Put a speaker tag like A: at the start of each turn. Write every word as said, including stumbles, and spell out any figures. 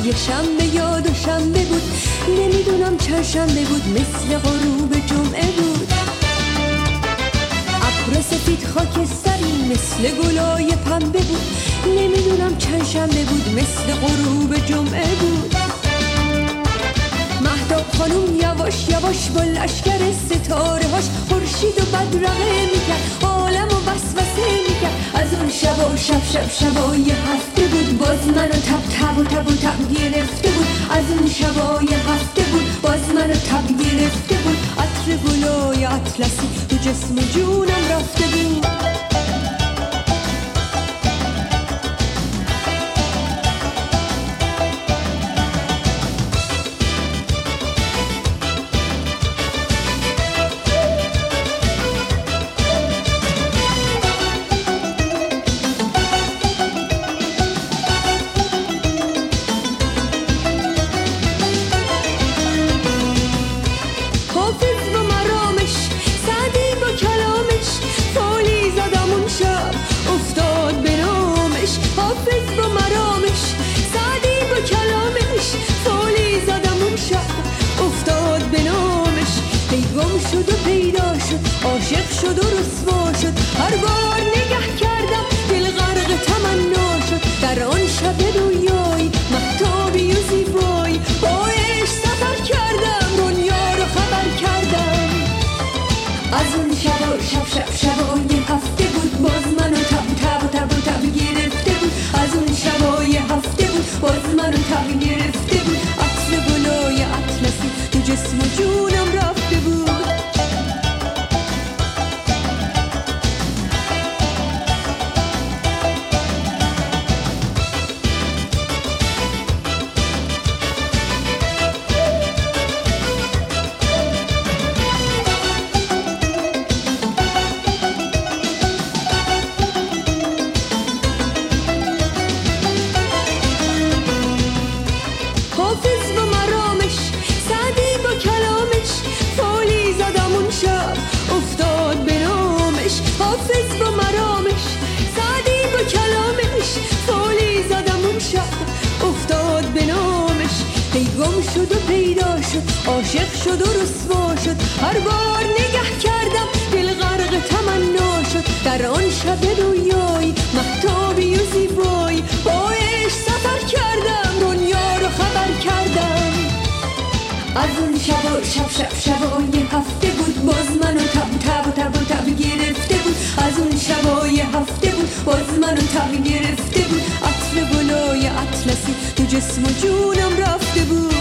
A: یه شنبه یا دو شنبه بود، نمیدونم چند شنبه بود، مثل غروب جمعه بود. ابر سفید خاکستری مثل گلای پنبه بود، نمیدونم چند شنبه بود، مثل غروب جمعه بود. مهتاب خانوم یواش یواش با لشکر ستاره هاش خورشید و بدرقه میکرد، عالم و وسوسه میکرد. از اون شبا شب شب شبای هفته بود، باز منو تب تب و تب و تب گرفته بود. از اون شبای هفته بود، باز منو تب گرفته بود. عطر گلای اطلسی تو جسم و جونم رفته بود. عاشق شد و رسوا شد، هر بار نگه کردم دل غرق تمنا شد. در آن شب رویایی مهتابی و زیبایی، با عشق سفر کردم دنیا رو خبر کردم. از اون شب شب شب شبای هفته بود، باز منو تب تب تب و تب گرفته بود. از اون شبای هفته بود، باز منو تب گرفته بود. عطر گلای اطلسی تو جسم و جونم رفته بود. شد و پیدا شد، عاشق شد و رسوا شد، هر بار نگه کردم دل غرق تمنا شد. در آن شب رویایی مهتابی و زیبایی، با عشق سفر کردم دنیا رو خبر کردم. از اون شب شب شب شبای هفته بود، باز منو تب تب و تب و تب گرفته بود. از اون شبای هفته بود، باز منو تب گرفته بود. عطر گلای اطلسی تو جسم و جونم رفته بود.